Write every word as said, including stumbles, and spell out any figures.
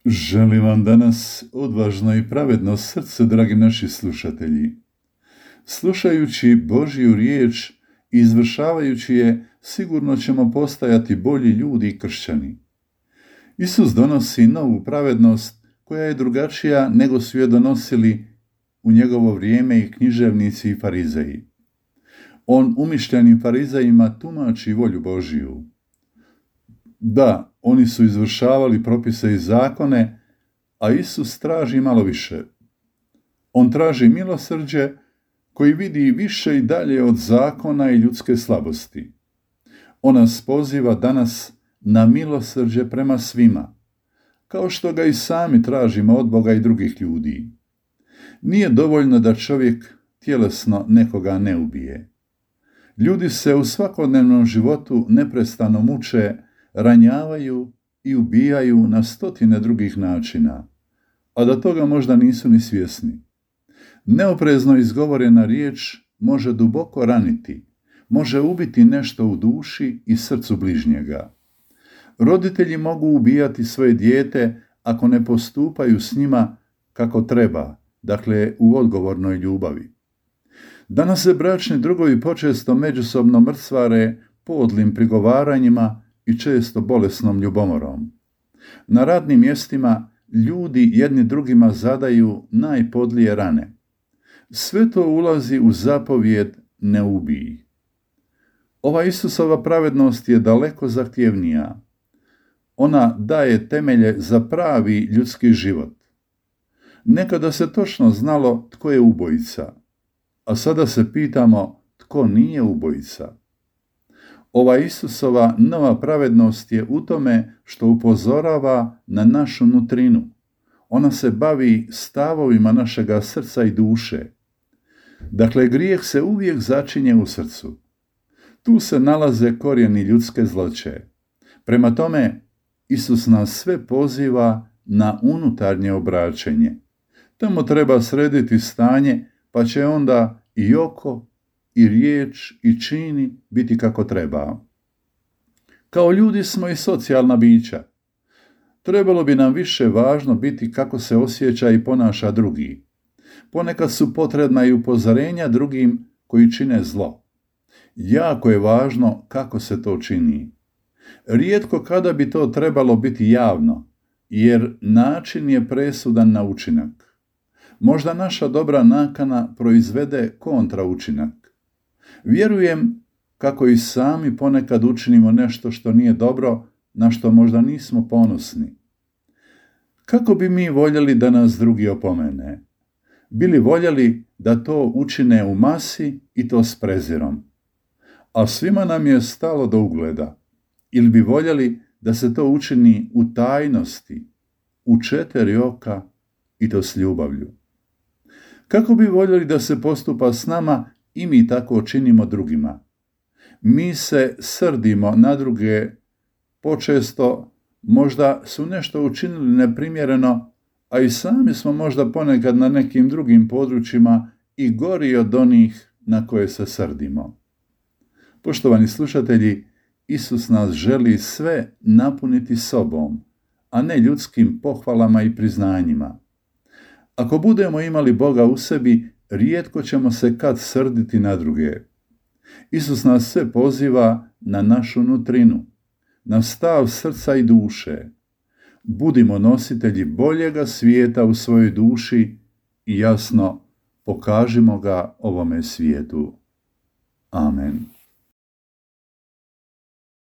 Želim vam danas odvažno i pravedno srce, dragi naši slušatelji. Slušajući Božju riječ i izvršavajući je, sigurno ćemo postajati bolji ljudi i kršćani. Isus donosi novu pravednost koja je drugačija nego su je donosili u njegovo vrijeme i književnici i farizeji. On umišljenim farizejima tumači volju Božju. Da, oni su izvršavali propise i zakone, a Isus traži malo više. On traži milosrđe koji vidi više i dalje od zakona i ljudske slabosti. On nas poziva danas na milosrđe prema svima, kao što ga i sami tražimo od Boga i drugih ljudi. Nije dovoljno da čovjek tjelesno nekoga ne ubije. Ljudi se u svakodnevnom životu neprestano muče, ranjavaju i ubijaju na stotine drugih načina, a da toga možda nisu ni svjesni. Neoprezno izgovorena riječ može duboko raniti, može ubiti nešto u duši i srcu bližnjega. Roditelji mogu ubijati svoje dijete ako ne postupaju s njima kako treba, dakle u odgovornoj ljubavi. Danas se bračni drugovi počesto međusobno mrcvare podlim prigovaranjima i često bolesnom ljubomorom. Na radnim mjestima ljudi jedni drugima zadaju najpodlije rane. Sve to ulazi u zapovjed ne ubij. Ova Isusova pravednost je daleko zahtjevnija. Ona daje temelje za pravi ljudski život. Nekada se točno znalo tko je ubojica, a sada se pitamo tko nije ubojica. Ova Isusova nova pravednost je u tome što upozorava na našu nutrinu. Ona se bavi stavovima našega srca i duše. Dakle, grijeh se uvijek začinje u srcu. Tu se nalaze korijeni ljudske zloće. Prema tome, Isus nas sve poziva na unutarnje obraćenje. Tamo treba srediti stanje, pa će onda i oko, i riječ, i čini biti kako treba. Kao ljudi smo i socijalna bića. Trebalo bi nam više važno biti kako se osjeća i ponaša drugi. Ponekad su potrebna i upozorenja drugim koji čine zlo. Jako je važno kako se to čini. Rijetko kada bi to trebalo biti javno, jer način je presudan na učinak. Možda naša dobra nakana proizvede kontraučinak. Vjerujem kako i sami ponekad učinimo nešto što nije dobro, na što možda nismo ponosni. Kako bi mi voljeli da nas drugi opomene? Bili voljeli da to učine u masi i to s prezirom? A svima nam je stalo do ugleda. Ili bi voljeli da se to učini u tajnosti, u četiri oka i to s ljubavlju? Kako bi voljeli da se postupa s nama i mi tako činimo drugima? Mi se srdimo na druge, počesto možda su nešto učinili neprimjereno, a i sami smo možda ponekad na nekim drugim područjima i gori od onih na koje se srdimo. Poštovani slušatelji, Isus nas želi sve napuniti sobom, a ne ljudskim pohvalama i priznanjima. Ako budemo imali Boga u sebi, rijetko ćemo se kad srditi na druge. Isus nas sve poziva na našu nutrinu, na stav srca i duše. Budimo nositelji boljega svijeta u svojoj duši i jasno pokažimo ga ovome svijetu. Amen.